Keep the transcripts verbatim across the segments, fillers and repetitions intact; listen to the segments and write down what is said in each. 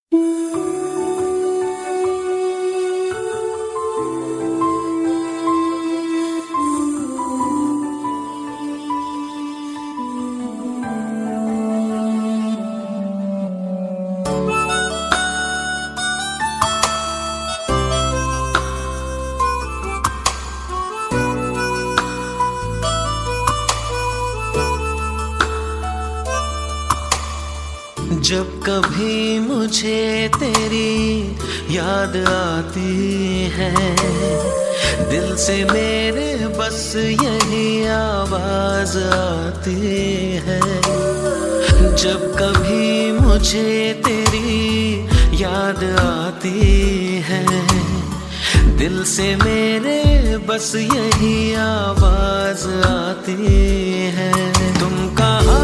जब कभी मुझे तेरी याद आती है, दिल से मेरे बस यही आवाज आती है। जब कभी मुझे तेरी याद आती है, दिल से मेरे बस यही आवाज आती है। तुम कहाँ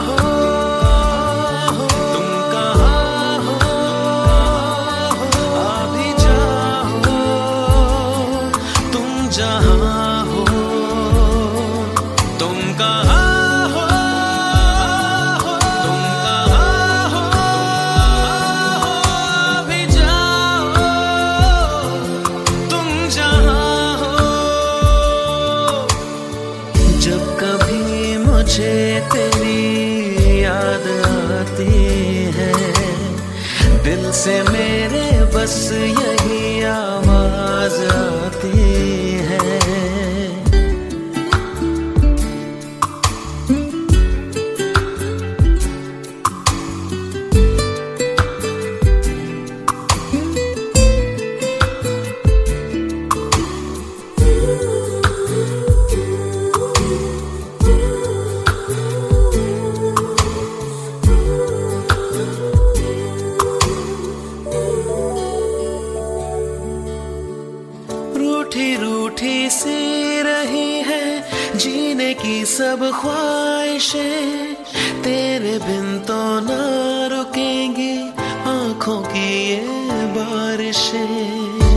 जहाँ हो, तुम कहाँ हो, तुम कहाँ हो, अभी जाओ, तुम जहाँ हो। जब कभी मुझे तेरी याद आती है, दिल से मेरे बस यही आवाज आती है। रूठी रूठी सी रही है जीने की सब ख्वाहिशें, तेरे बिन तो ना रुकेंगी आंखों की ये बारिशें।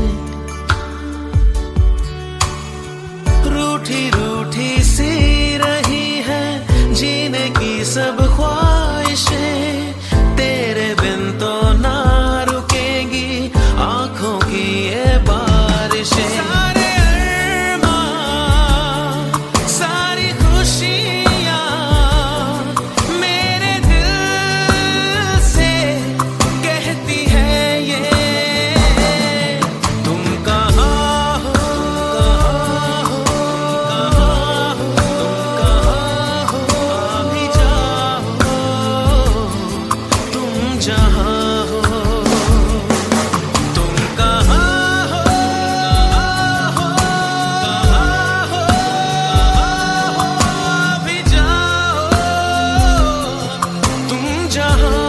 रूठी रूठी सी रही है जीने की सब ख्वाहिशें, तेरे बिन तो ना रुकेंगी आंखों की ये बारिशें। सारे अरमां, सारी खुशियां मेरे दिल से कहती है ये। तुम कहाँ हो, कहाँ हो, तुम कहाँ हो, अभी जाओ, तुम जहाँ हो। तुम कहाँ हो, अभी जाओ, तुम जहाँ हो।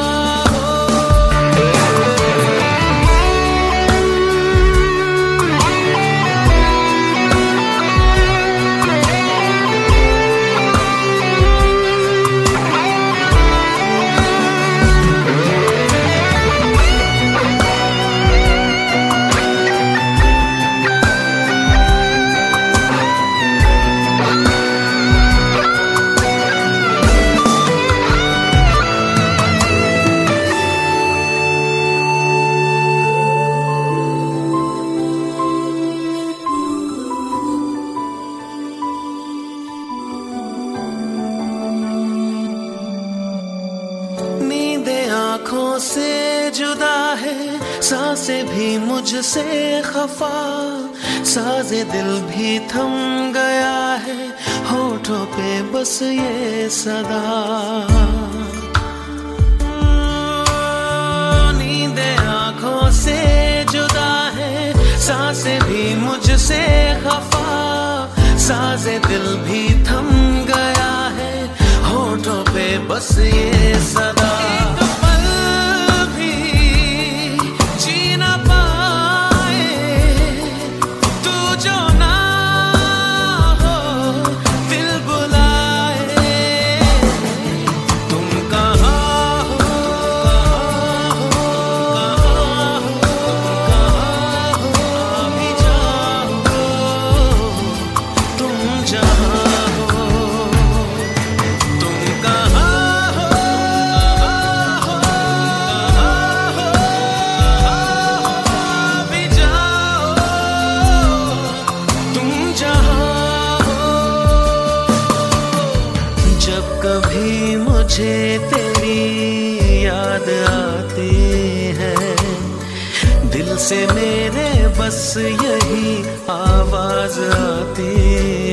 नींदें आँखों से जुदा है, सांसें भी मुझसे खफा, साज़े दिल भी थम गया है, होठों पे बस ये सदा। नींदें आँखों से जुदा है, सांसें भी मुझसे खफा, साज़े दिल भी थम गया है, होठों पे बस ये सदा। एक पल भी जी ना पाए तू जो ना हो, दिल बुलाए। तुम कहाँ हो, कहाँ हो, कहाँ हो, अभी जाओ, तुम जहाँ हो। तुम कहाँ हो, से मेरे बस यही आवाज आती